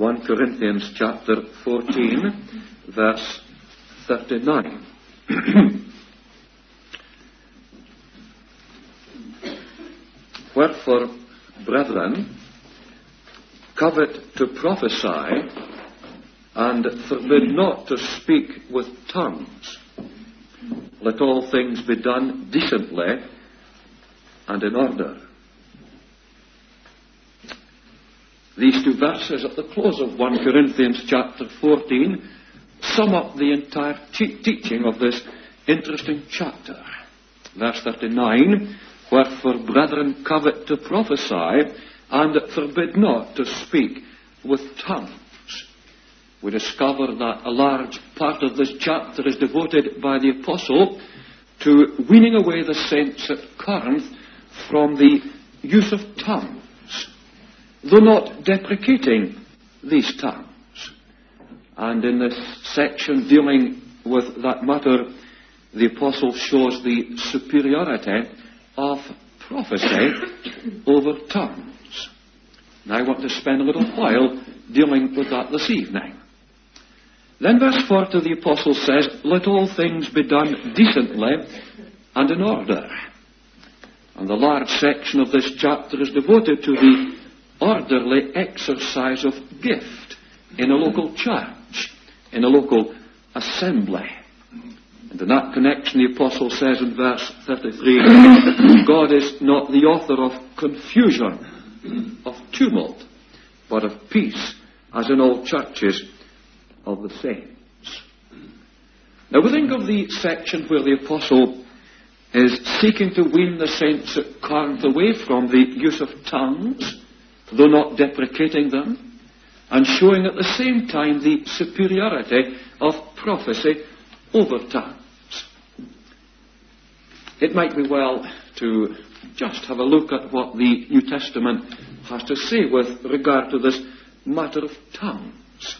1 Corinthians chapter 14, verse 39. Wherefore, brethren, covet to prophesy, and forbid not to speak with tongues. Let all things be done decently and in order. These two verses at the close of 1 Corinthians chapter 14 sum up the entire teaching of this interesting chapter. Verse 39, wherefore, brethren, covet to prophesy, and forbid not to speak with tongues. We discover that a large part of this chapter is devoted by the Apostle to weaning away the saints at Corinth from the use of tongues, though not deprecating these tongues. And in this section dealing with that matter, the Apostle shows the superiority of prophecy over tongues. And I want to spend a little while dealing with that this evening. Then verse 40, the Apostle says, let all things be done decently and in order. And the large section of this chapter is devoted to the orderly exercise of gift in a local church, in a local assembly. And in that connection, the Apostle says in verse 33, God is not the author of confusion, of tumult, but of peace, as in all churches of the saints. Now we think of the section where the Apostle is seeking to wean the saints at Corinth away from the use of tongues, though not deprecating them, and showing at the same time the superiority of prophecy over tongues. It might be well to just have a look at what the New Testament has to say with regard to this matter of tongues.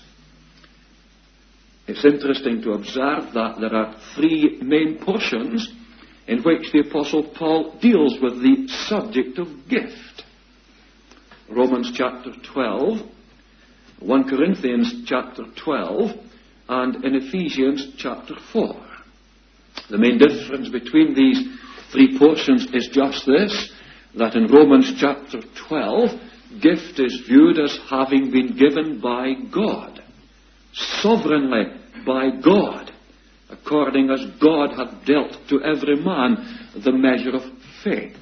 It's interesting to observe that there are three main portions in which the Apostle Paul deals with the subject of gift. Romans chapter 12, 1 Corinthians chapter 12, and in Ephesians chapter 4. The main difference between these three portions is just this, that in Romans chapter 12, gift is viewed as having been given by God, sovereignly by God, according as God hath dealt to every man the measure of faith.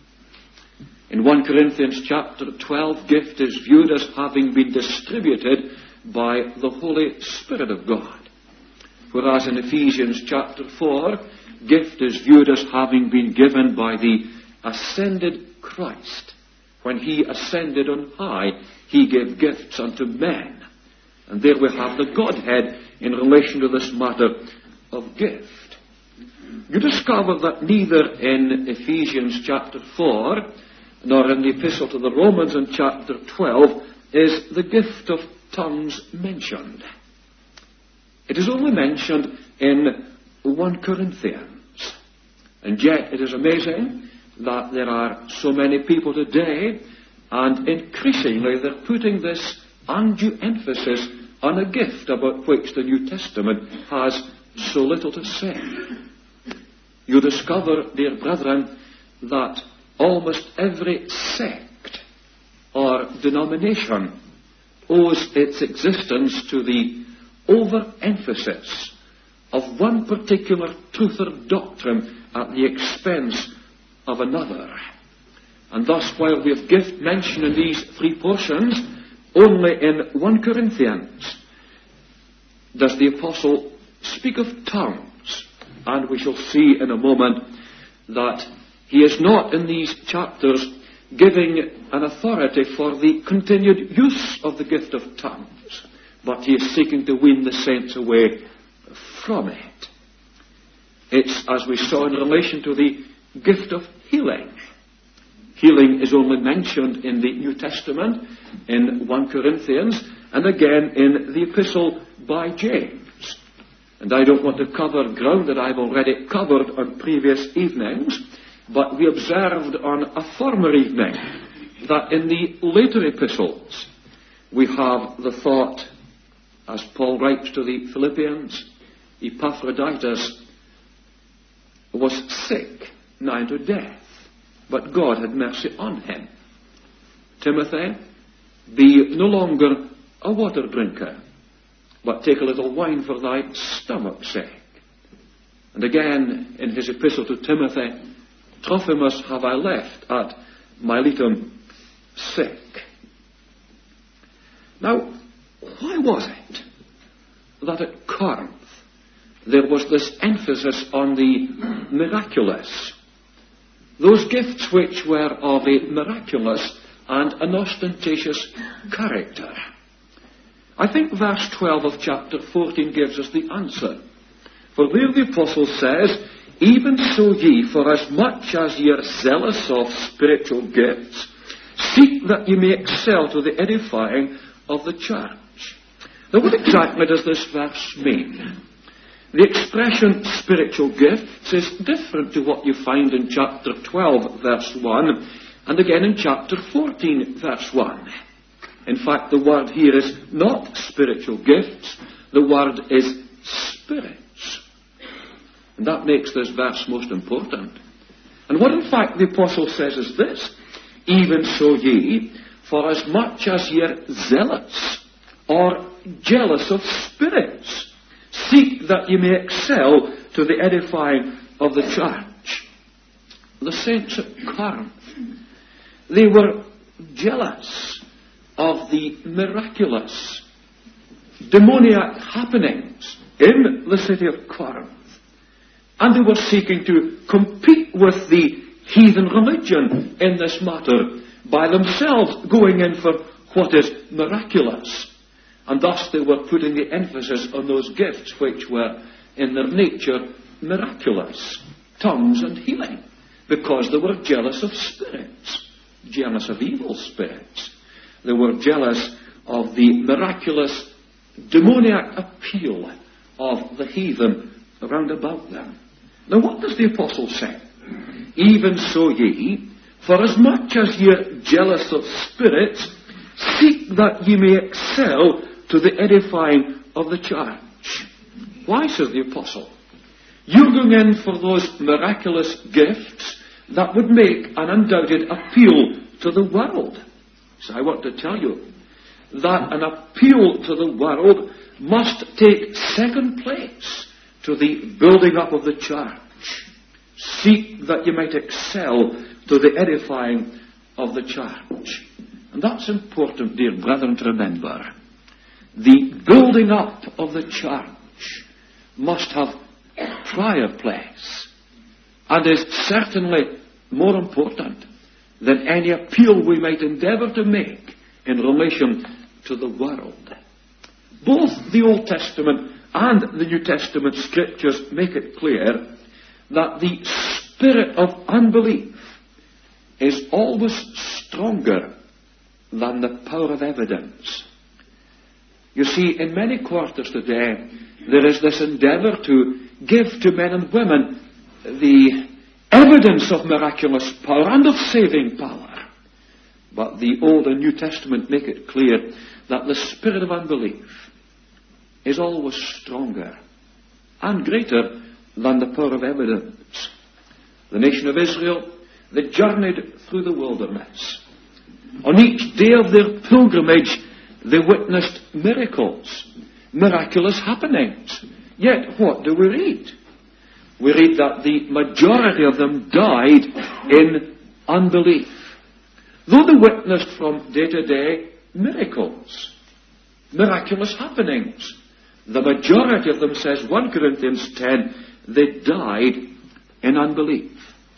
In 1 Corinthians chapter 12, gift is viewed as having been distributed by the Holy Spirit of God. Whereas in Ephesians chapter 4, gift is viewed as having been given by the ascended Christ. When he ascended on high, he gave gifts unto men. And there we have the Godhead in relation to this matter of gift. You discover that neither in Ephesians chapter 4, nor in the Epistle to the Romans in chapter 12, is the gift of tongues mentioned. It is only mentioned in 1 Corinthians. And yet it is amazing that there are so many people today, and increasingly they're putting this undue emphasis on a gift about which the New Testament has so little to say. You discover, dear brethren, that almost every sect or denomination owes its existence to the overemphasis of one particular truth or doctrine at the expense of another. And thus, while we have gift mentioned in these three portions, only in 1 Corinthians does the Apostle speak of tongues. And we shall see in a moment that he is not in these chapters giving an authority for the continued use of the gift of tongues, but he is seeking to wean the saints away from it. It's, as we saw in relation to the gift of healing. Healing is only mentioned in the New Testament, in 1 Corinthians, and again in the epistle by James. And I don't want to cover ground that I've already covered on previous evenings, but we observed on a former evening that in the later epistles, we have the thought, as Paul writes to the Philippians, Epaphroditus was sick, nigh to death, but God had mercy on him. Timothy, be no longer a water drinker, but take a little wine for thy stomach's sake. And again, in his epistle to Timothy, Trophimus have I left at Miletum sick. Now, why was it that at Corinth there was this emphasis on the miraculous? Those gifts which were of a miraculous and an ostentatious character. I think verse 12 of chapter 14 gives us the answer. For there the apostle says, even so ye, for as much as ye are zealous of spiritual gifts, seek that ye may excel to the edifying of the church. Now what exactly does this verse mean? The expression spiritual gifts is different to what you find in chapter 12 verse 1 and again in chapter 14 verse 1. In fact, the word here is not spiritual gifts, the word is spirits. And that makes this verse most important. And what in fact the apostle says is this, even so ye, for as much as ye are zealous or jealous of spirits, seek that ye may excel to the edifying of the church. The saints at Corinth, they were jealous of the miraculous, demoniac happenings in the city of Corinth. And they were seeking to compete with the heathen religion in this matter by themselves going in for what is miraculous. And thus they were putting the emphasis on those gifts which were in their nature miraculous, tongues and healing, because they were jealous of spirits, jealous of evil spirits. They were jealous of the miraculous, demoniac appeal of the heathen around about them. Now what does the apostle say? Even so ye, for as much as ye are jealous of spirits, seek that ye may excel to the edifying of the church. Why, says the apostle? You're going in for those miraculous gifts that would make an undoubted appeal to the world. So I want to tell you that an appeal to the world must take second place to the building up of the church. Seek that you might excel to the edifying of the church. And that's important, dear brethren, to remember. The building up of the church must have prior place and is certainly more important than any appeal we might endeavour to make in relation to the world. Both the Old Testament and the New Testament scriptures make it clear that the spirit of unbelief is always stronger than the power of evidence. You see, in many quarters today, there is this endeavour to give to men and women the evidence of miraculous power and of saving power. But the Old and New Testament make it clear that the spirit of unbelief is always stronger and greater than the power of evidence. The nation of Israel, they journeyed through the wilderness. On each day of their pilgrimage, they witnessed miracles, miraculous happenings. Yet what do we read? We read that the majority of them died in unbelief. Though they witnessed from day to day miracles, miraculous happenings, the majority of them, says 1 Corinthians 10, they died in unbelief.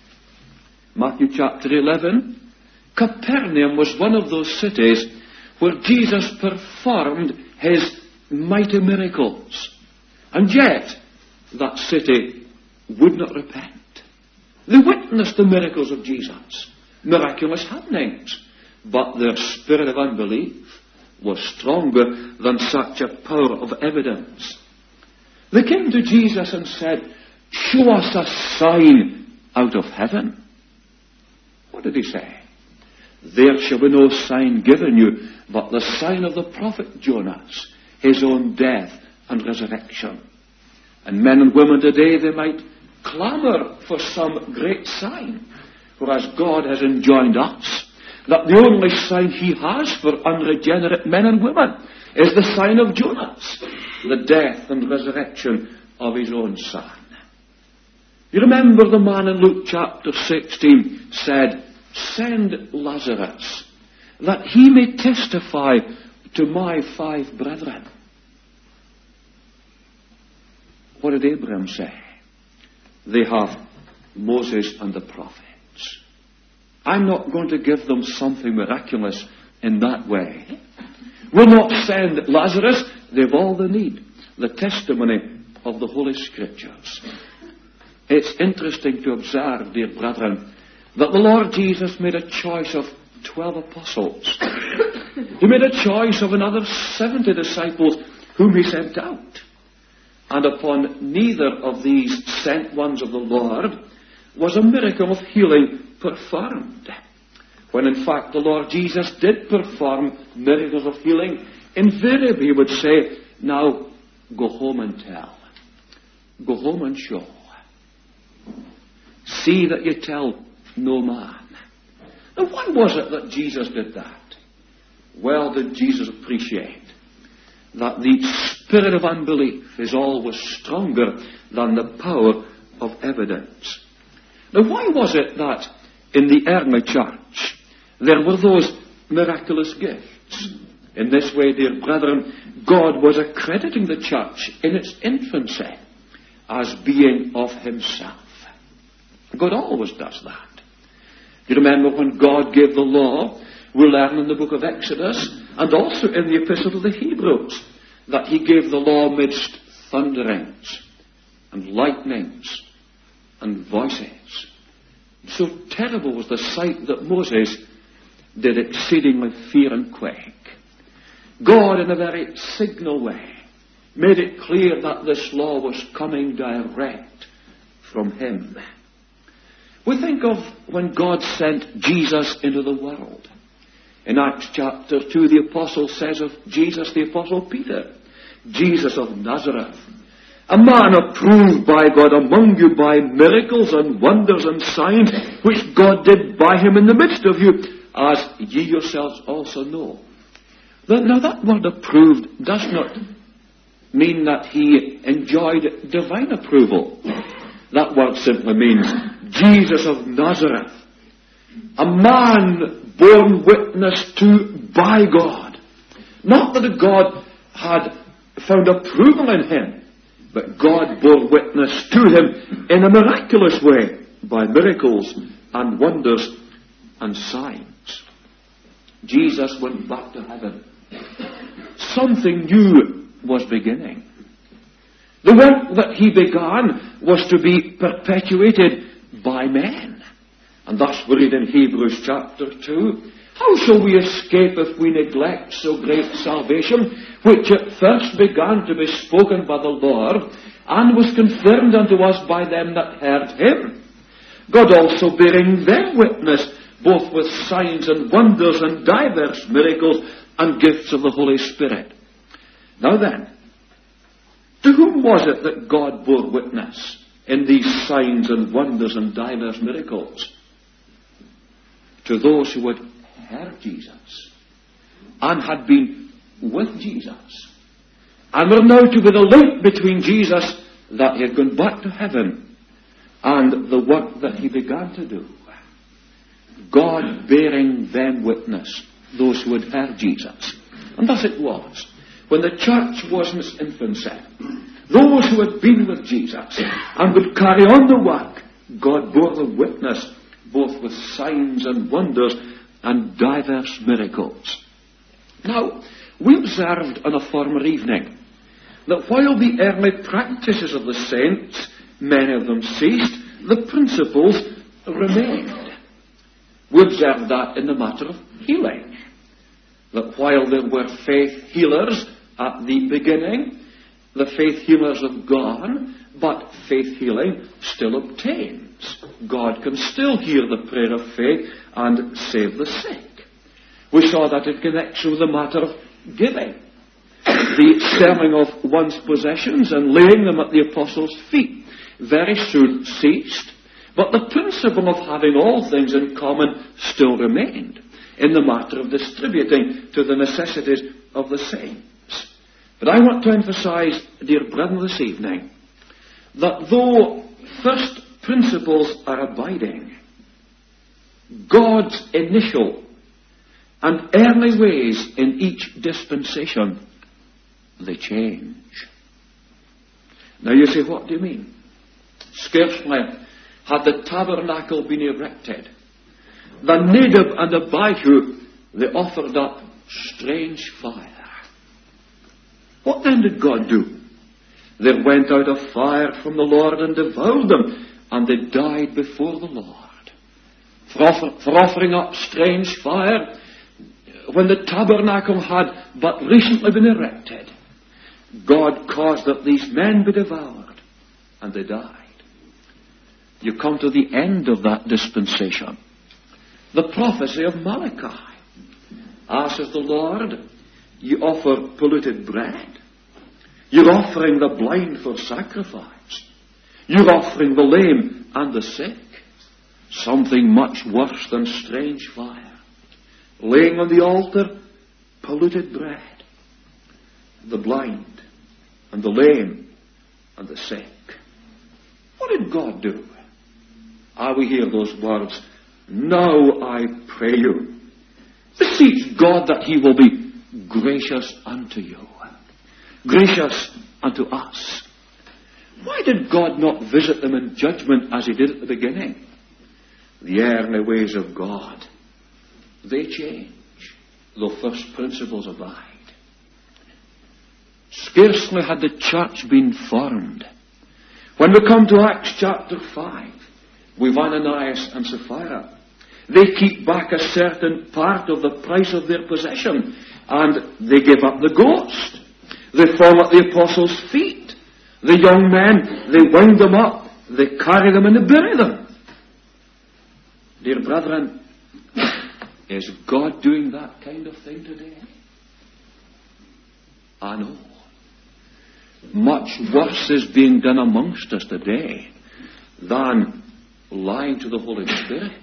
Matthew chapter 11, Capernaum was one of those cities where Jesus performed his mighty miracles. And yet, that city would not repent. They witnessed the miracles of Jesus, miraculous happenings, but their spirit of unbelief was stronger than such a power of evidence. They came to Jesus and said, "Show us a sign out of heaven." What did he say? there shall be no sign given you but the sign of the prophet Jonas, his own death and resurrection. And men and women today, they might clamour for some great sign, whereas God has enjoined us that the only sign he has for unregenerate men and women is the sign of Jonas, the death and resurrection of his own son. You remember the man in Luke chapter 16 said, "Send Lazarus, that he may testify to my 5 brethren." What did Abraham say? They have Moses and the prophets. I'm not going to give them something miraculous in that way. We'll not send Lazarus. They've all they need, the testimony of the Holy Scriptures. It's interesting to observe, dear brethren, that the Lord Jesus made a choice of 12 apostles. He made a choice of another 70 disciples whom he sent out. And upon neither of these sent ones of the Lord was a miracle of healing performed. When in fact the Lord Jesus did perform miracles of healing, invariably he would say, "Now go home and tell. Go home and show. See that you tell no man." Now why was it that Jesus did that? Well did Jesus appreciate that the spirit of unbelief is always stronger than the power of evidence. Now why was it that in the early church there were those miraculous gifts? In this way, dear brethren, God was accrediting the church in its infancy as being of himself. God always does that. You remember when God gave the law, we learn in the book of Exodus and also in the epistle to the Hebrews that he gave the law amidst thunderings and lightnings and voices. So terrible was the sight that Moses did exceedingly fear and quake. God, in a very signal way, made it clear that this law was coming direct from him. We think of when God sent Jesus into the world. In Acts chapter 2, the apostle says of Jesus, the apostle Peter, "Jesus of Nazareth, a man approved by God among you by miracles and wonders and signs, which God did by him in the midst of you, as ye yourselves also know." Now that word approved does not mean that he enjoyed divine approval. That word simply means Jesus of Nazareth, a man borne witness to by God. Not that God had found approval in him, but God bore witness to him in a miraculous way by miracles and wonders and signs. Jesus went back to heaven. Something new was beginning. The work that he began was to be perpetuated by men. And thus we read in Hebrews chapter 2, "How shall we escape if we neglect so great salvation, which at first began to be spoken by the Lord, and was confirmed unto us by them that heard him? God also bearing them witness, both with signs and wonders and divers miracles and gifts of the Holy Spirit." Now then, to whom was it that God bore witness in these signs and wonders and divers miracles? To those who had heard Jesus and had been with Jesus and were now to be the link between Jesus, that he had gone back to heaven, and the work that he began to do. God bearing them witness, those who had heard Jesus. And thus it was, when the church was in its infancy, those who had been with Jesus and would carry on the work, God bore them witness, both with signs and wonders and diverse miracles. Now, we observed on a former evening that while the early practices of the saints, many of them ceased, the principles remained. We observed that in the matter of healing, that while there were faith healers at the beginning, the faith healers have gone, but faith healing still obtains. God can still hear the prayer of faith and save the sick. We saw that in connection with the matter of giving. The selling of one's possessions and laying them at the apostles' feet very soon ceased, but the principle of having all things in common still remained in the matter of distributing to the necessities of the saints. But I want to emphasize, dear brethren, this evening, that though first principles are abiding, God's initial and early ways in each dispensation, they change. Now you say, what do you mean? Scarcely had the tabernacle been erected, the Nadab and Abihu, they offered up strange fire. What then did God do? There went out a fire from the Lord and devoured them, and they died before the Lord. For offering up strange fire, when the tabernacle had but recently been erected, God caused that these men be devoured, and they died. You come to the end of that dispensation. The prophecy of Malachi. As says the Lord, you offer polluted bread. You're offering the blind for sacrifice. You're offering the lame and the sick. Something much worse than strange fire. Laying on the altar polluted bread. The blind and the lame and the sick. What did God do? We hear those words, now I pray you, beseech God that he will be gracious unto you. Gracious unto us. Why did God not visit them in judgment as he did at the beginning? The early ways of God, they change, though first principles abide. Scarcely had the church been formed. When we come to Acts chapter 5, with Ananias and Sapphira, they keep back a certain part of the price of their possession, and they give up the ghost. They fall at the apostles' feet. The young men, they wind them up, they carry them and they bury them. Dear brethren, is God doing that kind of thing today? I know. Much worse is being done amongst us today than lying to the Holy Spirit.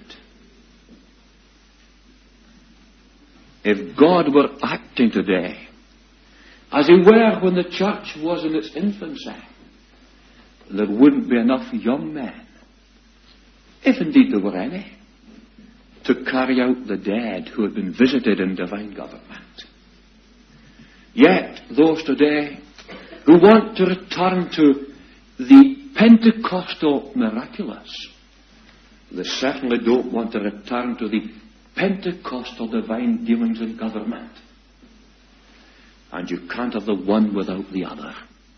If God were acting today as he were when the church was in its infancy, there wouldn't be enough young men, if indeed there were any, to carry out the dead who had been visited in divine government. Yet those today who want to return to the Pentecostal miraculous, they certainly don't want to return to the Pentecostal divine dealings in government. And you can't have the one without the other.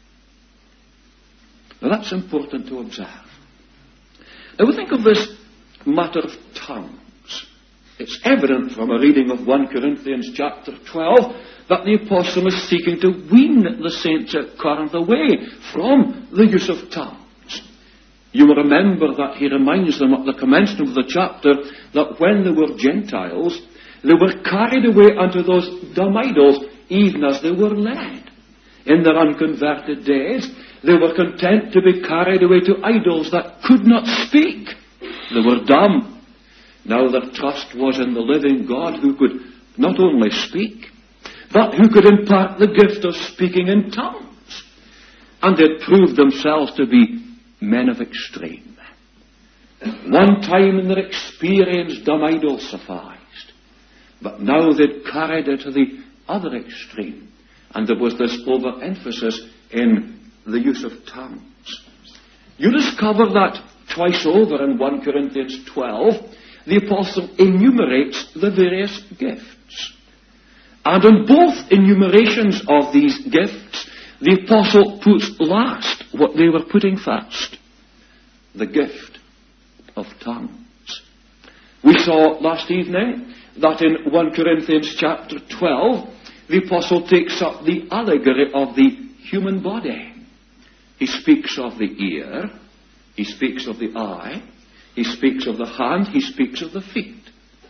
Now that's important to observe. Now we think of this matter of tongues. It's evident from a reading of 1 Corinthians chapter 12 that the apostle is seeking to wean the saints at Corinth away from the use of tongues. You will remember that he reminds them at the commencement of the chapter that when they were Gentiles, they were carried away unto those dumb idols, even as they were led. In their unconverted days, they were content to be carried away to idols that could not speak. They were dumb. Now their trust was in the living God who could not only speak, but who could impart the gift of speaking in tongues. And they proved themselves to be men of extreme. One time in their experience, dumb idols sufficed. But now they'd carried it to the other extreme. And there was this overemphasis in the use of tongues. You discover that twice over in 1 Corinthians 12, the apostle enumerates the various gifts. And in both enumerations of these gifts, the apostle puts last what they were putting first: the gift of tongues. We saw last evening that in 1 Corinthians chapter 12, the apostle takes up the allegory of the human body. He speaks of the ear, he speaks of the eye, he speaks of the hand, he speaks of the feet.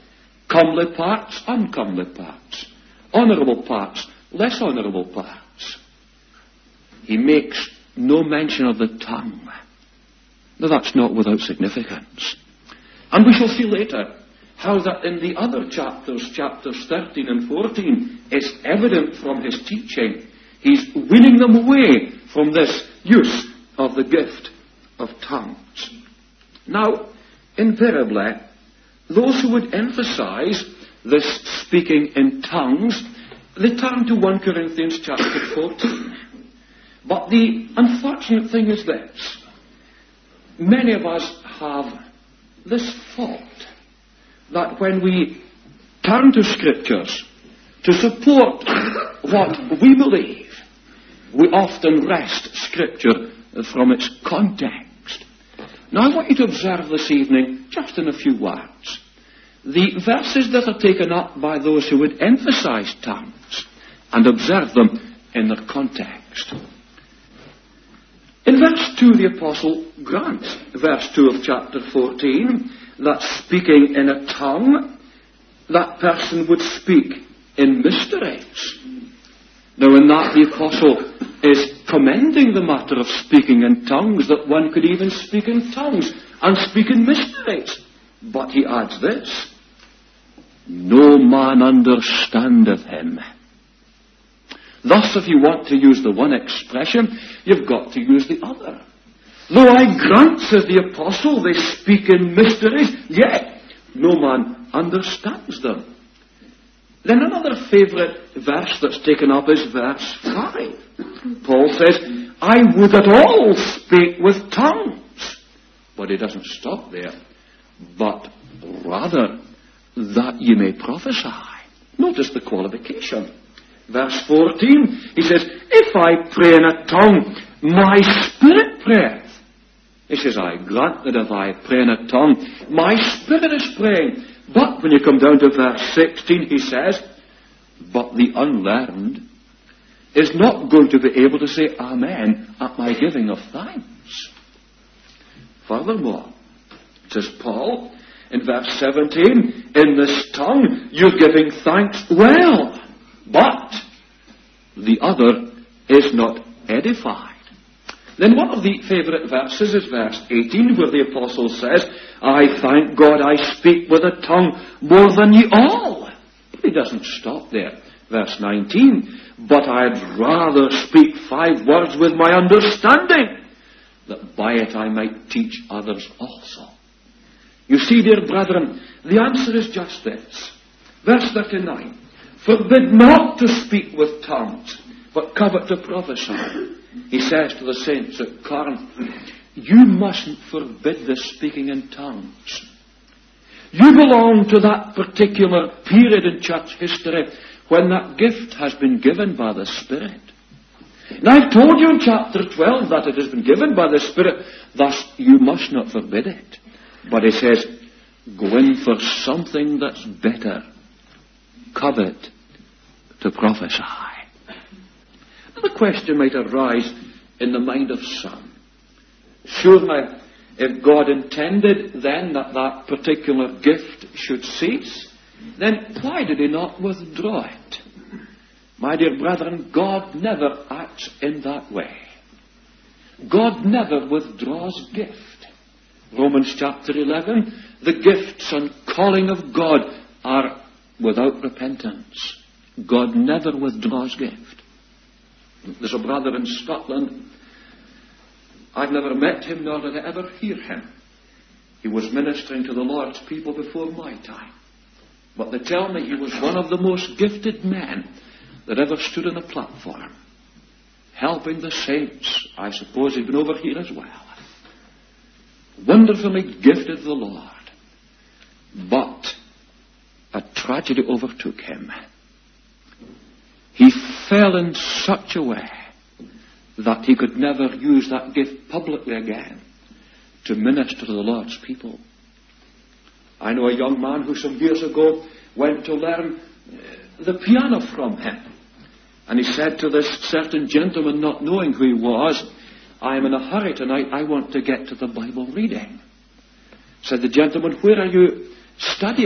comely parts, uncomely parts, honourable parts, less honourable parts. He makes no mention of the tongue. Now that's not without significance. And we shall see later how that in the other chapters, chapters 13 and 14, it's evident from his teaching, he's winning them away from this use of the gift of tongues. Now, invariably, those who would emphasize this speaking in tongues, they turn to 1 Corinthians chapter 14. But the unfortunate thing is this. Many of us have this fault that when we turn to Scriptures to support what we believe, we often wrest Scripture from its context. Now I want you to observe this evening, just in a few words, the verses that are taken up by those who would emphasize tongues, and observe them in their context. In verse 2, the Apostle grants, verse 2 of chapter 14, that speaking in a tongue, that person would speak in mysteries. Now in that, the Apostle is commending the matter of speaking in tongues, that one could even speak in tongues and speak in mysteries. But he adds this, no man understandeth him. Thus, if you want to use the one expression, you've got to use the other. Though I grant, says the Apostle, they speak in mysteries, yet no man understands them. Then another favourite verse that's taken up is verse 5. Paul says, I would that all spake with tongues. But he doesn't stop there. But rather, that ye may prophesy. Notice the qualification. Verse 14, he says, if I pray in a tongue, my spirit prayeth. He says, I grant that if I pray in a tongue, my spirit is praying. But when you come down to verse 16, he says, but the unlearned is not going to be able to say amen at my giving of thanks. Furthermore, says Paul, in verse 17, in this tongue you're giving thanks well, but the other is not edified. Then one of the favourite verses is verse 18, where the Apostle says, I thank God I speak with a tongue more than ye all. But he doesn't stop there. Verse 19, but I'd rather speak 5 words with my understanding, that by it I might teach others also. You see, dear brethren, the answer is just this. Verse 39, forbid not to speak with tongues, but covet to prophesy. He says to the saints at Corinth, you mustn't forbid the speaking in tongues. You belong to that particular period in church history when that gift has been given by the Spirit. Now I've told you in chapter 12 that it has been given by the Spirit, thus you must not forbid it. But he says, go in for something that's better. Covet to prophesy. And the question might arise in the mind of some. Surely, if God intended then that that particular gift should cease, then why did he not withdraw it? My dear brethren, God never acts in that way. God never withdraws gift. Romans chapter 11, the gifts and calling of God are without repentance. God never withdraws gift. There's a brother in Scotland. I've never met him, nor did I ever hear him. He was ministering to the Lord's people before my time. But they tell me he was one of the most gifted men that ever stood on a platform, helping the saints. I suppose he'd been over here as well. Wonderfully gifted the Lord. But a tragedy overtook him. He fell in such a way that he could never use that gift publicly again to minister to the Lord's people. I know a young man who some years ago went to learn the piano from him. And he said to this certain gentleman, not knowing who he was, I am in a hurry tonight, I want to get to the Bible reading. Said the gentleman, where are you studying?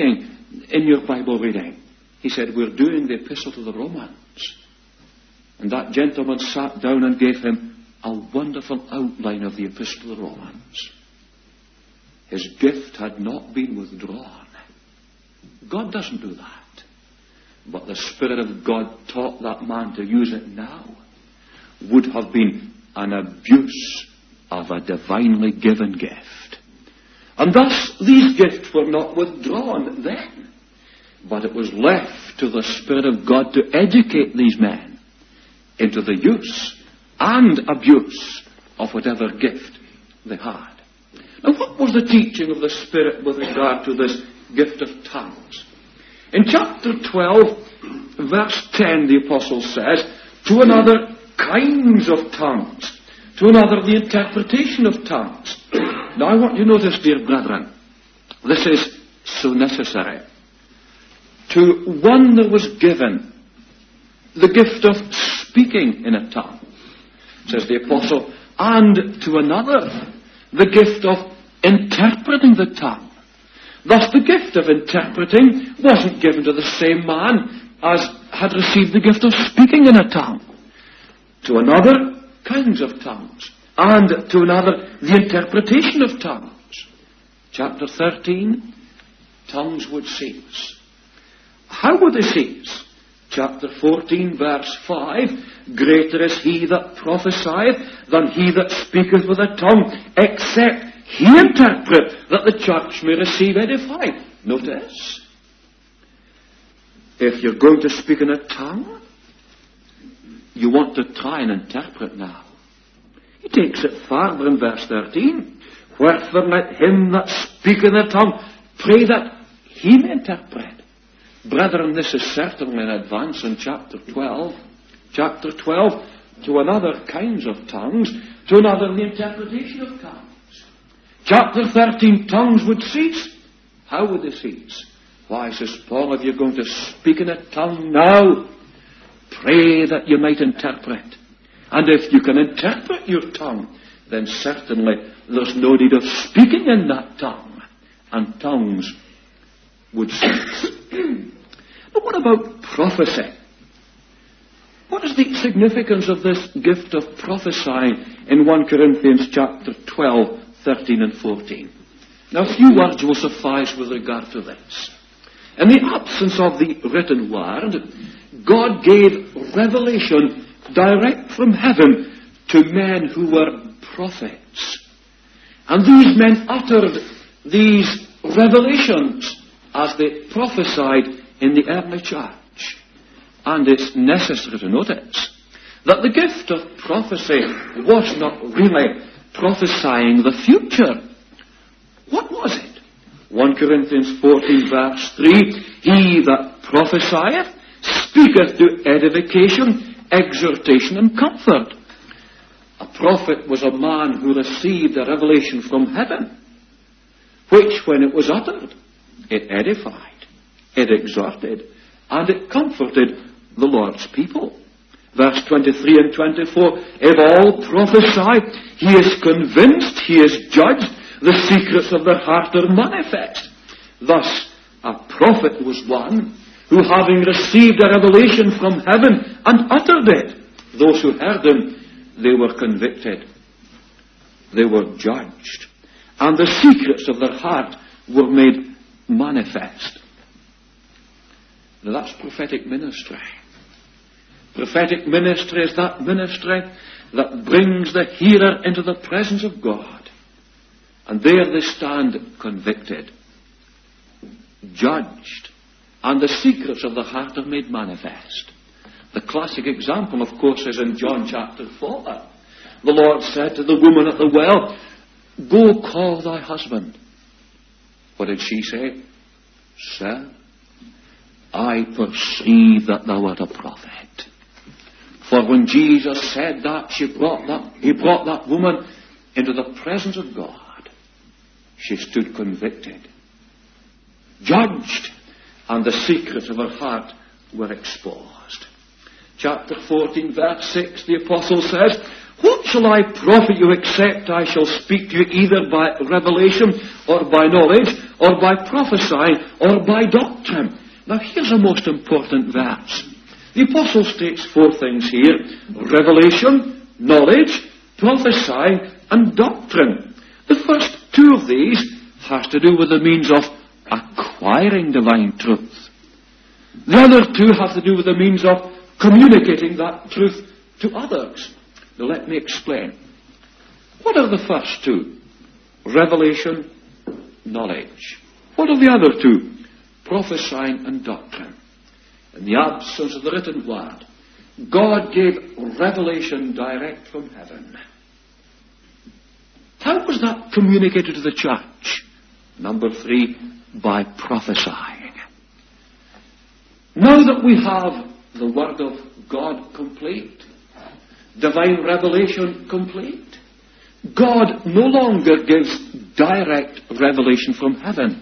in your Bible reading. He said, we're doing the epistle to the Romans. And that gentleman sat down and gave him a wonderful outline of the epistle to the Romans. His gift had not been withdrawn. God doesn't do that. But the Spirit of God taught that man to use it now would have been an abuse of a divinely given gift. And thus these gifts were not withdrawn then, but it was left to the Spirit of God to educate these men into the use and abuse of whatever gift they had. Now, what was the teaching of the Spirit with regard to this gift of tongues? In chapter 12, verse 10, the Apostle says, to another, kinds of tongues. To another, the interpretation of tongues. Now, I want you to notice, dear brethren, this is so necessary. To one there was given the gift of speaking in a tongue, says the Apostle, and to another the gift of interpreting the tongue. Thus the gift of interpreting wasn't given to the same man as had received the gift of speaking in a tongue. To another, kinds of tongues, and to another, the interpretation of tongues. Chapter 13, tongues would cease. How would they cease? Chapter 14, verse 5, greater is he that prophesieth than he that speaketh with a tongue, except he interpret, that the church may receive edifying. Notice, if you're going to speak in a tongue, you want to try and interpret now. He takes it further in verse 13. Wherefore let him that speaketh in a tongue pray that he may interpret. Brethren, this is certainly an advance in chapter 12. Chapter 12, to another kinds of tongues, to another the interpretation of tongues. Chapter 13, tongues would cease. How would they cease? Why, says Paul, if you're going to speak in a tongue now, pray that you might interpret. And if you can interpret your tongue, then certainly there's no need of speaking in that tongue. And tongues would cease. But what about prophecy? What is the significance of this gift of prophesying in 1 Corinthians chapter 12, 13 and 14? Now, a few words will suffice with regard to this. In the absence of the written word, God gave revelation direct from heaven to men who were prophets. And these men uttered these revelations as they prophesied in the early church. And it's necessary to notice that the gift of prophecy was not really prophesying the future. What was it? 1 Corinthians 14 verse 3, he that prophesieth speaketh to edification, exhortation and comfort. A prophet was a man who received a revelation from heaven, which when it was uttered, it edified, it exhorted, and it comforted the Lord's people. Verse 23 and 24, if all prophesy, he is convinced, he is judged, the secrets of their heart are manifest. Thus, a prophet was one who, having received a revelation from heaven and uttered it, those who heard him, they were convicted. They were judged. And the secrets of their heart were made manifest. Now that's prophetic ministry. Prophetic ministry is that ministry that brings the hearer into the presence of God. And there they stand convicted, judged, and the secrets of the heart are made manifest. The classic example, of course, is in John chapter 4. The Lord said to the woman at the well, go call thy husband. What did she say? Sir, I perceive that thou art a prophet. For when Jesus said that, he brought that woman into the presence of God. She stood convicted, judged, and the secrets of her heart were exposed. Chapter 14, verse 6, the Apostle says, What shall I profit you except I shall speak to you either by revelation or by knowledge or by prophesying or by doctrine? Now here's a most important verse. The apostle states four things here: revelation, knowledge, prophesying and doctrine. The first two of these has to do with the means of acquiring divine truth. The other two have to do with the means of communicating that truth to others. Now let me explain. What are the first two? Revelation, knowledge. What are the other two? Prophesying and doctrine. In the absence of the written word, God gave revelation direct from heaven. How was that communicated to the church? Number three, by prophesying. Now that we have the word of God complete, divine revelation complete, God no longer gives direct revelation from heaven.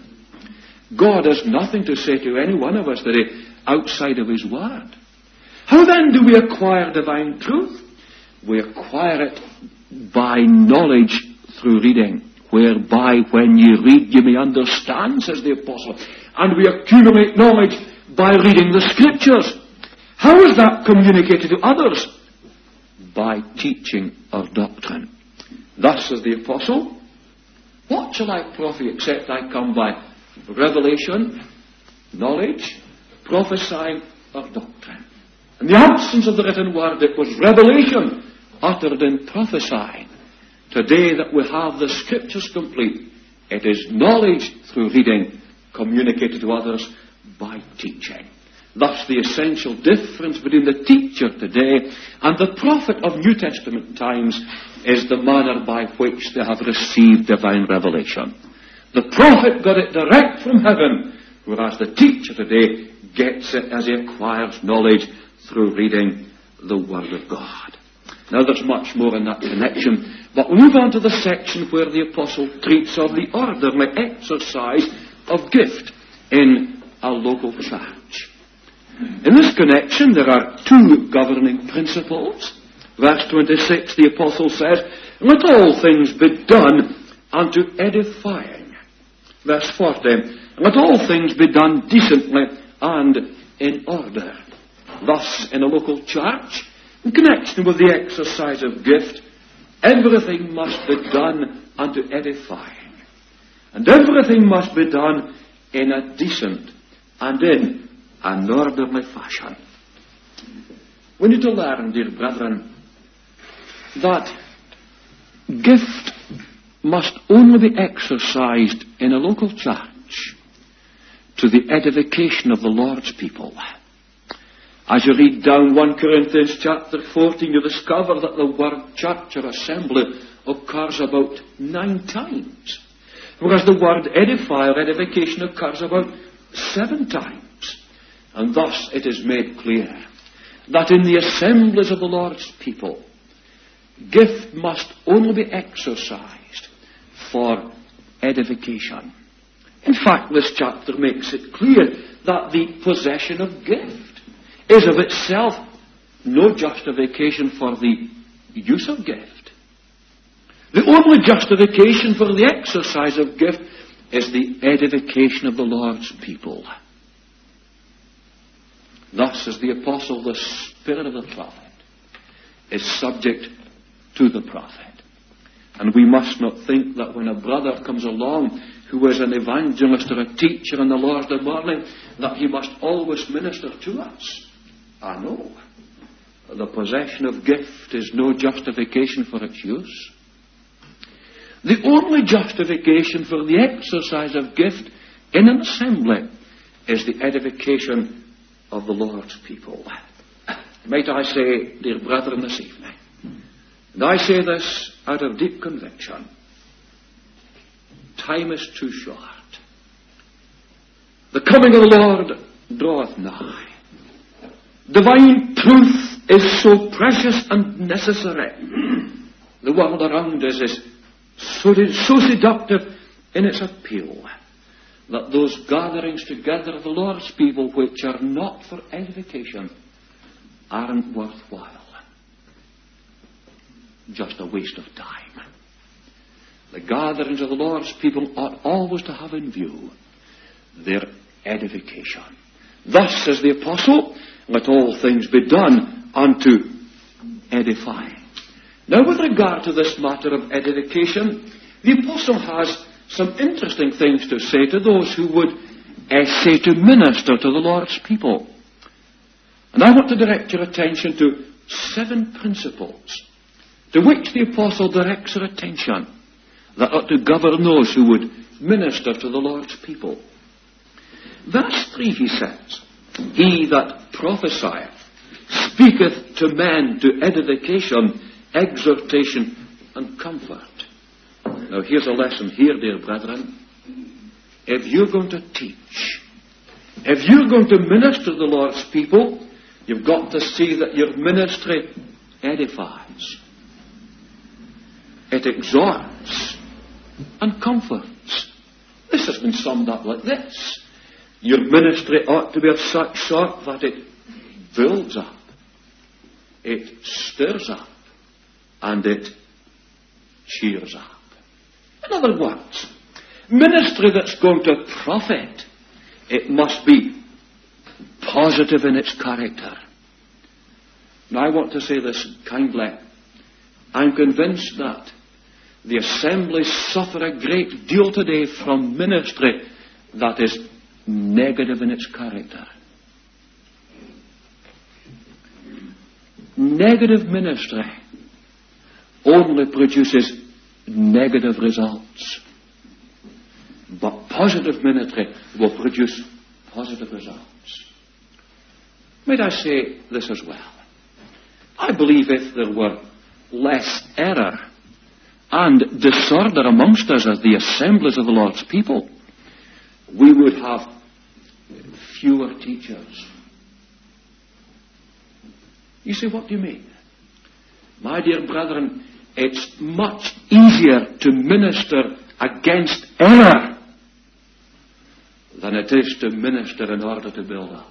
God has nothing to say to any one of us today outside of His word. How then do we acquire divine truth? We acquire it by knowledge through reading, whereby when you read you may understand, says the apostle. And we accumulate knowledge by reading the scriptures. How is that communicated to others? By teaching our doctrine. Thus says the apostle, what shall I profit except I come by revelation, knowledge, prophesying, or doctrine? In the absence of the written word, it was revelation uttered in prophesying. Today that we have the scriptures complete, it is knowledge through reading communicated to others by teaching. Thus the essential difference between the teacher today and the prophet of New Testament times is the manner by which they have received divine revelation. The prophet got it direct from heaven, whereas the teacher today gets it as he acquires knowledge through reading the Word of God. Now there's much more in that connection, but we move on to the section where the apostle treats of the orderly exercise of gift in a local church. In this connection there are two governing principles. Verse 26, the apostle says, let all things be done unto edifying. Verse 40, let all things be done decently and in order. Thus, in a local church, in connection with the exercise of gift, everything must be done unto edifying. And everything must be done in a decent and in an orderly fashion. We need to learn, dear brethren, that gift must only be exercised in a local church to the edification of the Lord's people. As you read down 1 Corinthians chapter 14, you discover that the word church or assembly occurs about 9 times, whereas the word edify or edification occurs about 7 times. And thus it is made clear that in the assemblies of the Lord's people, gift must only be exercised for edification. In fact, this chapter makes it clear that the possession of gift is of itself no justification for the use of gift. The only justification for the exercise of gift is the edification of the Lord's people. Thus, as the apostle, the spirit of the prophet is subject to the prophet. And we must not think that when a brother comes along who is an evangelist or a teacher in the Lord's morning, that he must always minister to us. I know. The possession of gift is no justification for its use. The only justification for the exercise of gift in an assembly is the edification of the Lord's people. Might I say, dear brethren, this evening, and I say this out of deep conviction, time is too short. The coming of the Lord draweth nigh. Divine truth is so precious and necessary. The world around us is so seductive in its appeal that those gatherings together of the Lord's people which are not for edification aren't worthwhile. just a waste of time. The gatherings of the Lord's people ought always to have in view their edification. Thus, says the apostle, let all things be done unto edifying. Now, with regard to this matter of edification, the apostle has some interesting things to say to those who would essay to minister to the Lord's people. And I want to direct your attention to 7 principles to which the apostle directs their attention that ought to govern those who would minister to the Lord's people. Verse 3, he says, he that prophesieth speaketh to men to edification, exhortation, and comfort. Now here's a lesson here, dear brethren. If you're going to teach, if you're going to minister to the Lord's people, you've got to see that your ministry edifies. It exhorts and comforts. This has been summed up like this. Your ministry ought to be of such sort that it builds up, it stirs up, and it cheers up. In other words, ministry that's going to profit, it must be positive in its character. Now I want to say this kindly. I'm convinced that the assemblies suffer a great deal today from ministry that is negative in its character. Negative ministry only produces negative results. But positive ministry will produce positive results. Might I say this as well? I believe if there were less error and disorder amongst us as the assemblies of the Lord's people, we would have fewer teachers. You say, what do you mean? My dear brethren, it's much easier to minister against error than it is to minister in order to build up.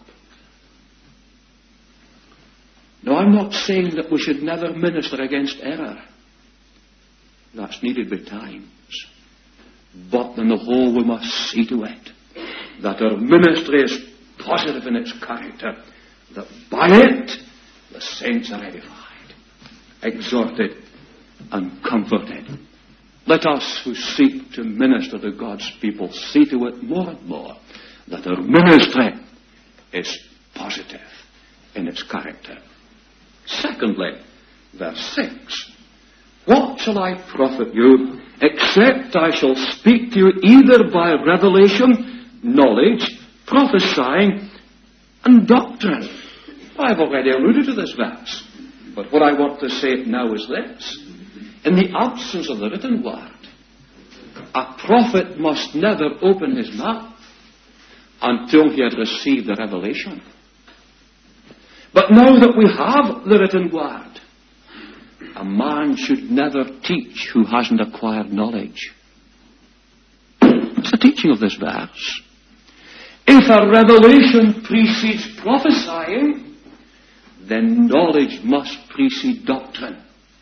Now, I'm not saying that we should never minister against error. That's needed by times. But on the whole, we must see to it that our ministry is positive in its character, that by it the saints are edified, exhorted, and comforted. Let us who seek to minister to God's people see to it more and more that our ministry is positive in its character. Secondly, verse 6. What shall I profit you, except I shall speak to you either by revelation, knowledge, prophesying, and doctrine? I've already alluded to this verse, but what I want to say now is this. In the absence of the written word, a prophet must never open his mouth until he had received the revelation. But now that we have the written word, a man should never teach who hasn't acquired knowledge. What's the teaching of this verse? If a revelation precedes prophesying, then knowledge must precede doctrine.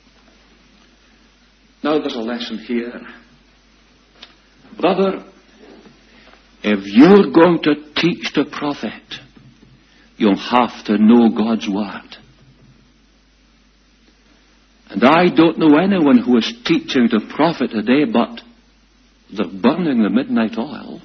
Now there's a lesson here. Brother, if you're going to teach the prophet, you'll have to know God's word. And I don't know anyone who is teaching the prophet today, but they're burning the midnight oil,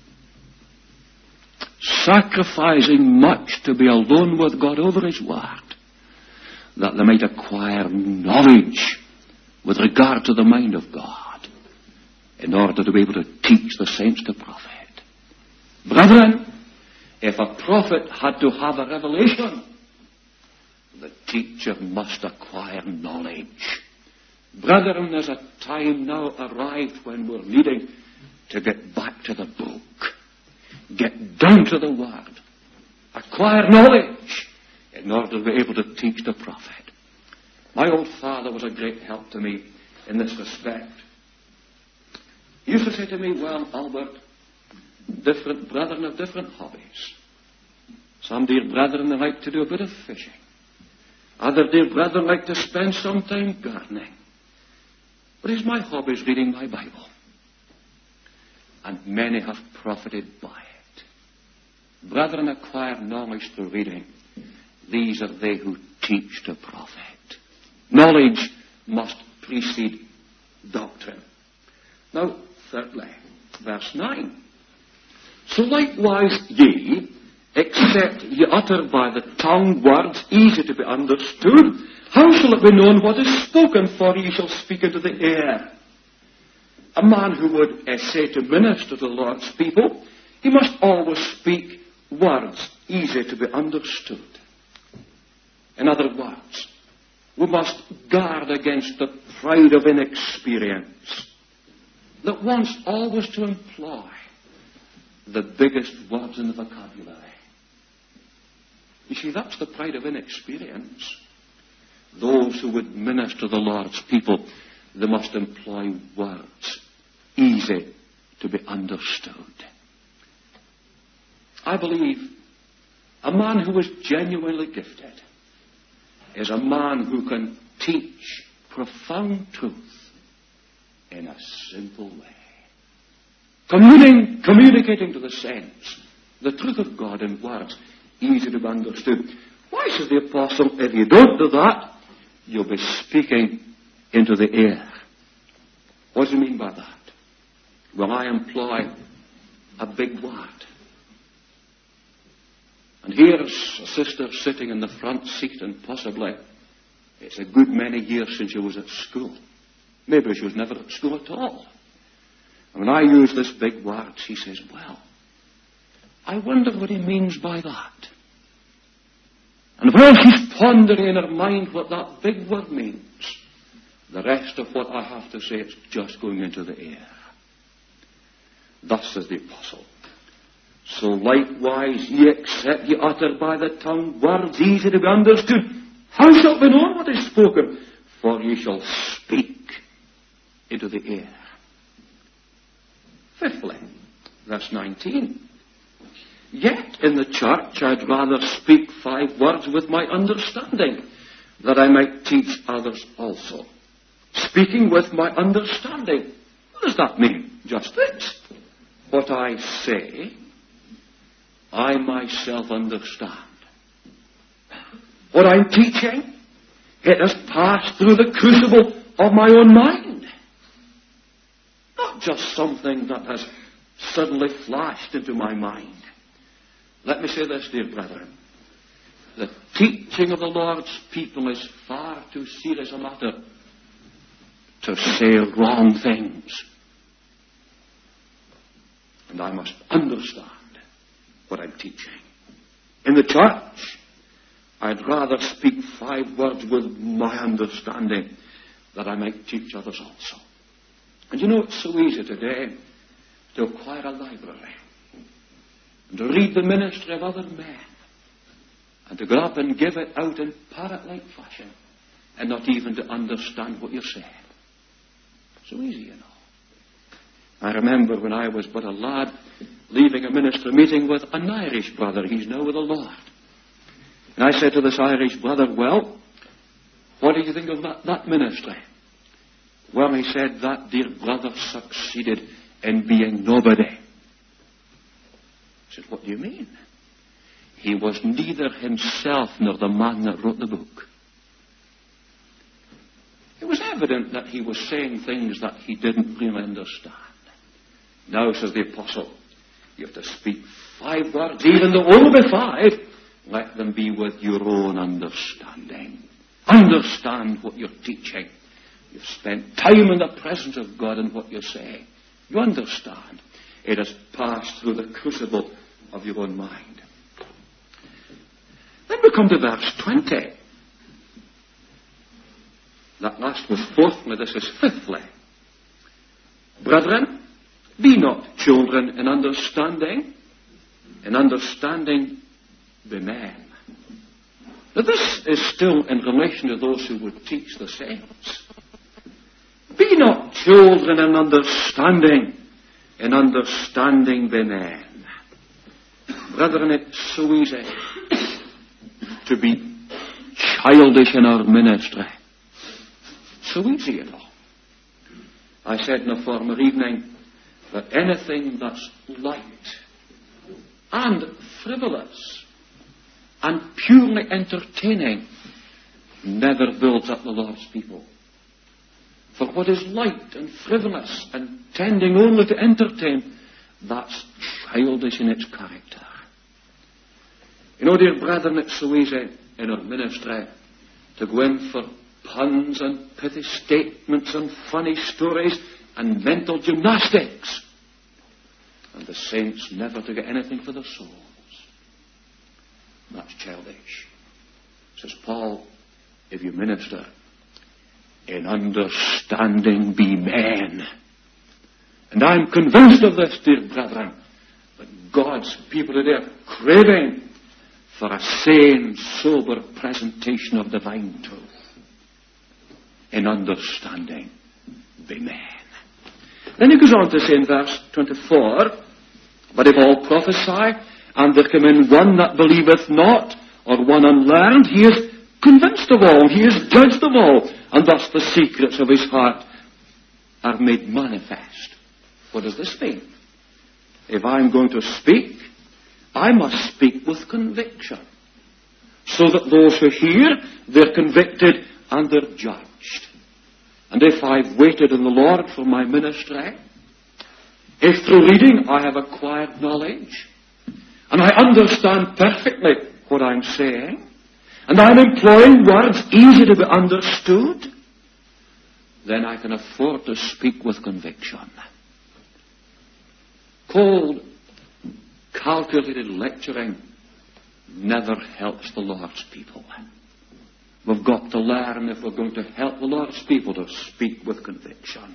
sacrificing much to be alone with God over his word, that they might acquire knowledge with regard to the mind of God, in order to be able to teach the saints to profit. Brethren, if a prophet had to have a revelation, the teacher must acquire knowledge. Brethren, there's a time now arrived when we're needing to get back to the book, get down to the word, acquire knowledge in order to be able to teach the prophet. My old father was a great help to me in this respect. He used to say to me, well, Albert, different brethren have different hobbies. Some dear brethren, they like to do a bit of fishing. Other dear brethren like to spend some time gardening. But my hobby is reading my Bible. And many have profited by it. Brethren acquire knowledge through reading. These are they who teach to profit. Knowledge must precede doctrine. Now, thirdly, verse 9. So likewise ye, except ye utter by the tongue words easy to be understood, how shall it be known what is spoken? For ye shall speak into the air. A man who would say to minister to the Lord's people, he must always speak words easy to be understood. In other words, we must guard against the pride of inexperience that wants always to employ the biggest words in the vocabulary. You see, that's the pride of inexperience. Those who would minister to the Lord's people, they must employ words easy to be understood. I believe a man who is genuinely gifted is a man who can teach profound truth in a simple way. Communicating to the saints the truth of God in words easy to be understood. Why, says the apostle, if you don't do that, you'll be speaking into the air. What does he mean by that? Well, I employ a big word. And here's a sister sitting in the front seat, and possibly it's a good many years since she was at school. Maybe she was never at school at all. And when I use this big word, she says, well, I wonder what he means by that. And while she's pondering in her mind what that big word means, the rest of what I have to say is just going into the air. Thus says the apostle. So likewise ye except ye utter by the tongue words easy to be understood, how shall it be known what is spoken? For ye shall speak into the air. Fifthly, verse 19. Yet in the church I'd rather speak 5 words with my understanding, that I might teach others also. Speaking with my understanding. What does that mean? Just this. What I say, I myself understand. What I'm teaching, it has passed through the crucible of my own mind. Not just something that has suddenly flashed into my mind. Let me say this, dear brethren. The teaching of the Lord's people is far too serious a matter to say wrong things. And I must understand what I'm teaching. In the church, I'd rather speak 5 words with my understanding that I might teach others also. And you know, it's so easy today to acquire a library and to read the ministry of other men and to go up and give it out in parrot-like fashion and not even to understand what you're saying. So easy, you know. I remember when I was but a lad leaving a ministry meeting with an Irish brother. He's now with the Lord. And I said to this Irish brother, well, what do you think of that ministry? Well, he said, that dear brother succeeded in being nobody. I said, what do you mean? He was neither himself nor the man that wrote the book. It was evident that he was saying things that he didn't really understand. Now, says the apostle, you have to speak 5 words, even though only 5. Let them be with your own understanding. Understand what you're teaching. You've spent time in the presence of God in what you say. You understand. It has passed through the crucible of your own mind. Then we come to verse 20. That last was 4thly, this is 5thly. Brethren, be not children in understanding be men. Now this is still in relation to those who would teach the saints. Be not children in understanding be men. Brethren, it's so easy to be childish in our ministry. So easy, you know. I said in a former evening that anything that's light and frivolous and purely entertaining never builds up the Lord's people. For what is light and frivolous and tending only to entertain, that's childish in its character. You know, dear brethren, it's so easy in our ministry to go in for puns and pithy statements and funny stories and mental gymnastics, and the saints never to get anything for their souls. That's childish. Says Paul, if you minister, in understanding be men. And I'm convinced of this, dear brethren, that God's people today are craving for a sane, sober presentation of divine truth. In understanding be men. Then he goes on to say in verse 24, but if all prophesy, and there come in one that believeth not, or one unlearned, he is convinced of all, he is judged of all, and thus the secrets of his heart are made manifest. What does this mean? If I'm going to speak, I must speak with conviction, so that those who hear, they're convicted and they're judged. And if I've waited in the Lord for my ministry, if through reading I have acquired knowledge, and I understand perfectly what I'm saying, and I'm employing words easy to be understood, then I can afford to speak with conviction. Cold, calculated lecturing never helps the Lord's people. We've got to learn, if we're going to help the Lord's people, to speak with conviction.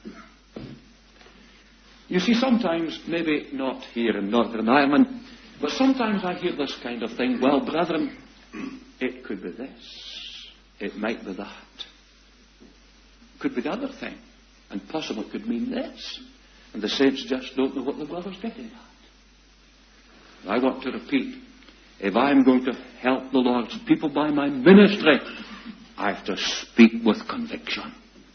You see, sometimes, maybe not here in Northern Ireland, but sometimes I hear this kind of thing. Well, brethren, it could be this. It might be that. It could be the other thing. And possibly it could mean this. And the saints just don't know what the brother's getting at. I want to repeat, if I'm going to help the Lord's people by my ministry, I have to speak with conviction.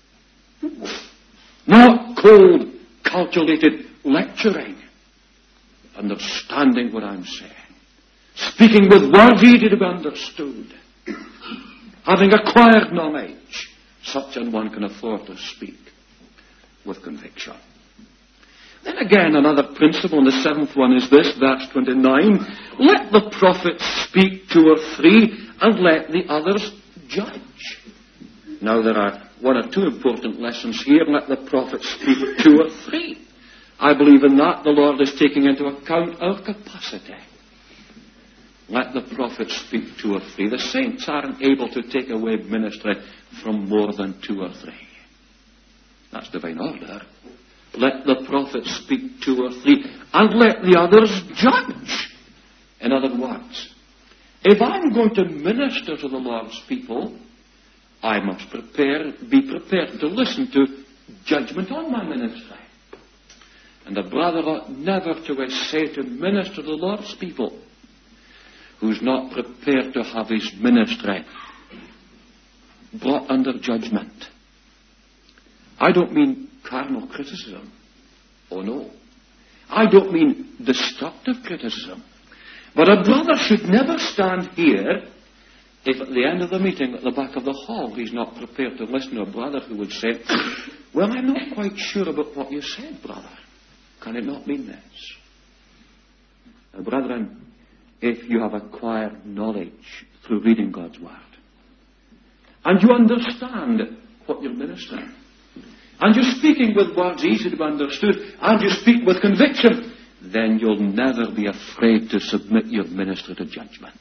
Not cold, calculated lecturing. Understanding what I'm saying. Speaking with words easy to be understood. Having acquired knowledge, such an one can afford to speak with conviction. Then again, another principle, and the seventh one is this, verse 29. Let the prophets speak 2 or 3, and let the others judge. Now there are 1 or 2 important lessons here. Let the prophets speak 2 or 3. I believe in that the Lord is taking into account our capacity. Let the prophets speak 2 or 3. The saints aren't able to take away ministry from more than 2 or 3. That's divine order. Let the prophets speak 2 or 3, and let the others judge. In other words, if I'm going to minister to the Lord's people, I must be prepared to listen to judgment on my ministry. And a brother ought never to essay to minister to the Lord's people who's not prepared to have his ministry brought under judgment. I don't mean carnal criticism. Oh no. I don't mean destructive criticism. But a brother should never stand here if at the end of the meeting at the back of the hall he's not prepared to listen to a brother who would say, well, I'm not quite sure about what you said, brother. Can it not mean this? Now, brethren, if you have acquired knowledge through reading God's Word, and you understand what you're ministering, and you're speaking with words easy to be understood, and you speak with conviction, then you'll never be afraid to submit your ministry to judgment.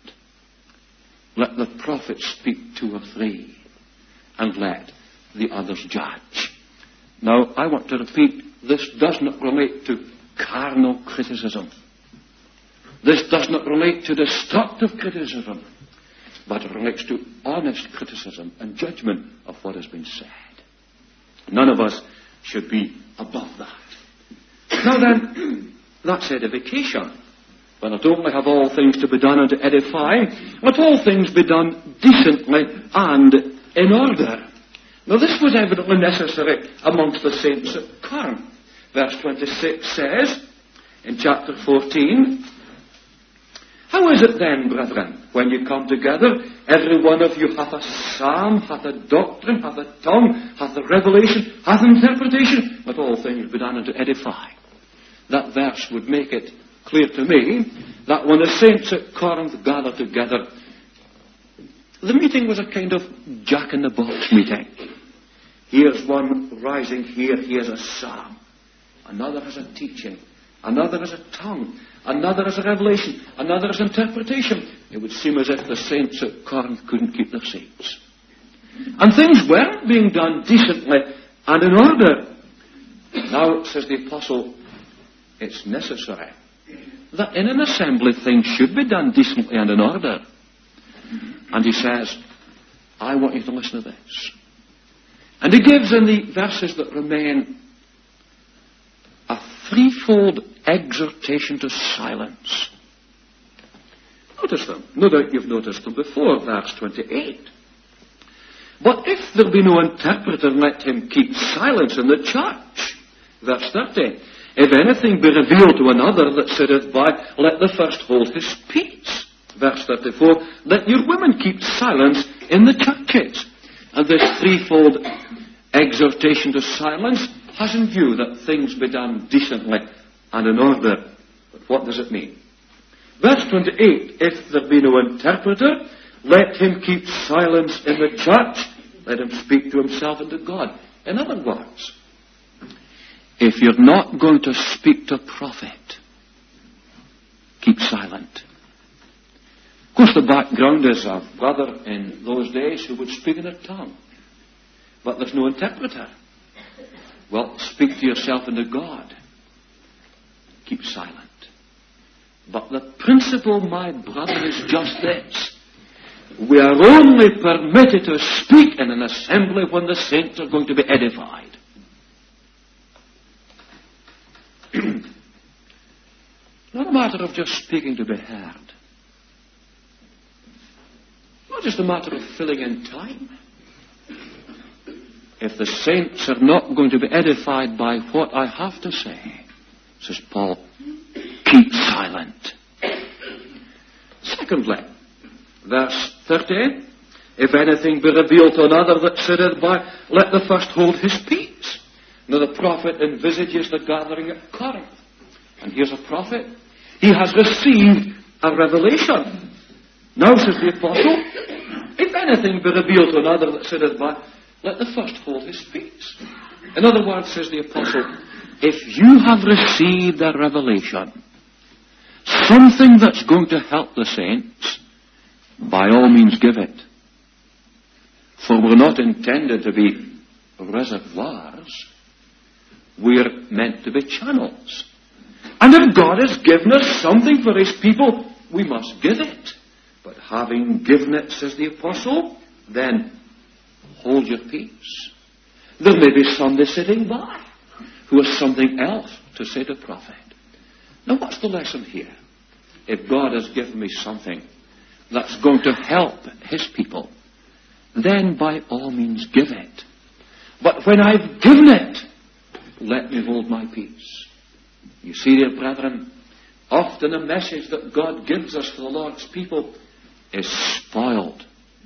Let the prophets speak 2 or 3, and let the others judge. Now, I want to repeat, this does not relate to carnal criticism. This does not relate to destructive criticism, but it relates to honest criticism and judgment of what has been said. None of us should be above that. Now then, that's edification. But not only have all things to be done and to edify, let all things be done decently and in order. Now this was evidently necessary amongst the saints at Corinth. Verse 26 says, in chapter 14, how is it then, brethren, when you come together, every one of you hath a psalm, hath a doctrine, hath a tongue, hath a revelation, hath interpretation, let all things be done and to edify. That verse would make it clear to me that when the saints at Corinth gathered together, the meeting was a kind of jack-in-the-box meeting. Here's one rising here, he has a psalm. Another has a teaching. Another has a tongue. Another has a revelation. Another has interpretation. It would seem as if the saints at Corinth couldn't keep their seats. And things weren't being done decently and in order. Now, says the apostle, it's necessary that in an assembly things should be done decently and in order. And he says, I want you to listen to this. And he gives in the verses that remain a threefold exhortation to silence. Notice them. No doubt you've noticed them before, verse 28. But if there be no interpreter, let him keep silence in the church. Verse 30. If anything be revealed to another that sitteth by, let the first hold his peace. Verse 34. Let your women keep silence in the churches. And this threefold exhortation to silence has in view that things be done decently and in order. But what does it mean? Verse 28, if there be no interpreter, let him keep silence in the church. Let him speak to himself and to God. In other words, if you're not going to speak to prophet, keep silent. Of course, the background is a brother in those days who would speak in a tongue. But there's no interpreter. Well, speak to yourself and to God. Keep silent. But the principle, my brother, is just this. We are only permitted to speak in an assembly when the saints are going to be edified. Not a matter of just speaking to be heard. Not just a matter of filling in time. If the saints are not going to be edified by what I have to say, says Paul, keep silent. Secondly, verse 30, if anything be revealed to another that sitteth by, let the first hold his peace. Now the prophet envisages the gathering at Corinth. And here's a prophet. He has received a revelation. Now, says the apostle, if anything be revealed to another that sitteth by, let the first hold his peace. In other words, says the apostle, if you have received a revelation, something that's going to help the saints, by all means give it. For we're not intended to be reservoirs. We're meant to be channels. And if God has given us something for his people, we must give it. But having given it, says the apostle, then hold your peace. There may be somebody sitting by who has something else to say to prophet. Now what's the lesson here? If God has given me something that's going to help his people, then by all means give it. But when I've given it, let me hold my peace. You see, dear brethren, often a message that God gives us for the Lord's people is spoiled.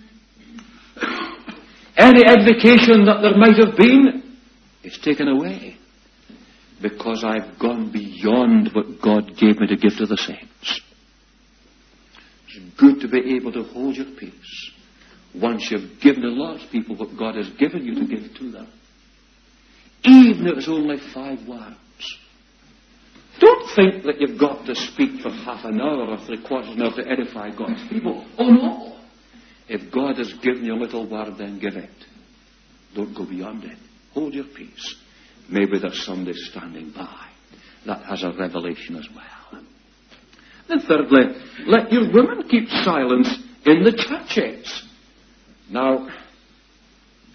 Any edification that there might have been is taken away because I've gone beyond what God gave me to give to the saints. It's good to be able to hold your peace once you've given the Lord's people what God has given you to give to them. Even if it's only 5 words. Don't think that you've got to speak for half an hour or 3/4 of an hour to edify God's people. Oh no! If God has given you a little word, then give it. Don't go beyond it. Hold your peace. Maybe there's somebody standing by that has a revelation as well. Then thirdly, let your women keep silence in the churches. Now,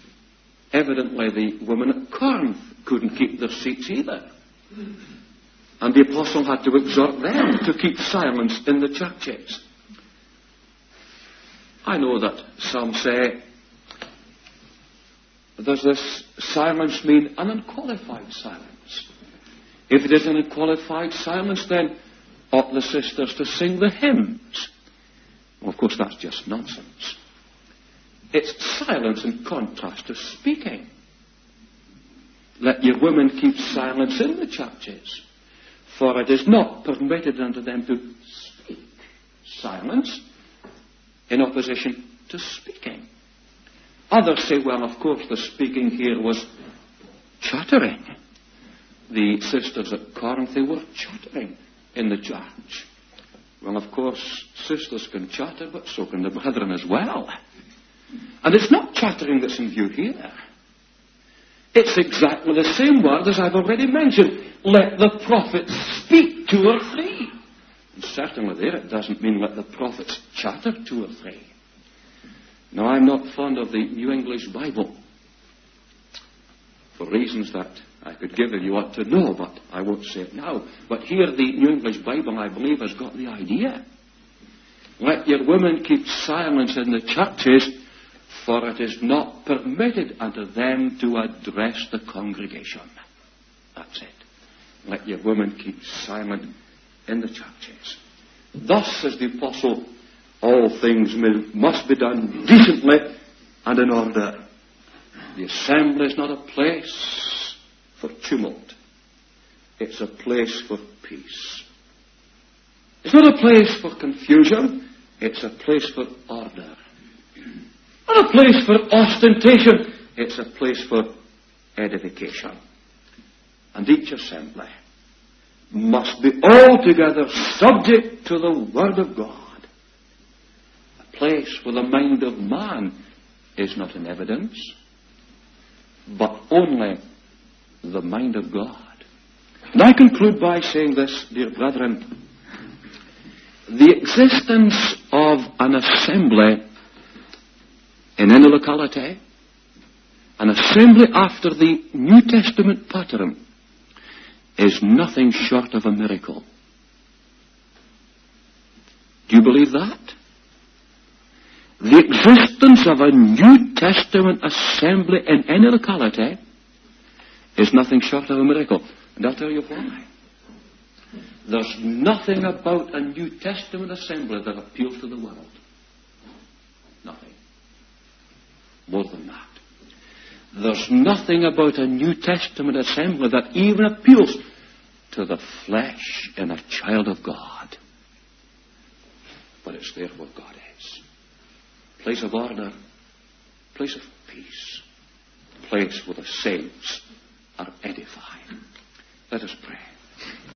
evidently the women at Corinth couldn't keep their seats either. And the apostle had to exhort them to keep silence in the churches. I know that some say, does this silence mean an unqualified silence? If it is an unqualified silence, then ought the sisters to sing the hymns? Well, of course, that's just nonsense. It's silence in contrast to speaking. Let your women keep silence in the churches, for it is not permitted unto them to speak. Silence in opposition to speaking. Others say, well, of course, the speaking here was chattering. The sisters at Corinth, they were chattering in the church. Well, of course, sisters can chatter, but so can the brethren as well. And it's not chattering that's in view here. It's exactly the same word as I've already mentioned. Let the prophets speak 2 or 3. And certainly there it doesn't mean let the prophets chatter 2 or 3. Now, I'm not fond of the New English Bible, for reasons that I could give if you ought to know, but I won't say it now. But here the New English Bible, I believe, has got the idea. Let your women keep silence in the churches, for it is not permitted unto them to address the congregation. That's it. Let your women keep silent in the churches. Thus, says the apostle, all things must be done decently and in order. The assembly is not a place for tumult. It's a place for peace. It's not a place for confusion. It's a place for order. Not a place for ostentation. It's a place for edification. And each assembly must be altogether subject to the Word of God. A place where the mind of man is not in evidence, but only the mind of God. And I conclude by saying this, dear brethren. The existence of an assembly in any locality, an assembly after the New Testament pattern, is nothing short of a miracle. Do you believe that? The existence of a New Testament assembly in any locality is nothing short of a miracle. And I'll tell you why. There's nothing about a New Testament assembly that appeals to the world. Nothing. More than that. There's nothing about a New Testament assembly that even appeals to the flesh in a child of God. But it's there where God is. Place of order, place of peace, place where the saints are edified. Let us pray.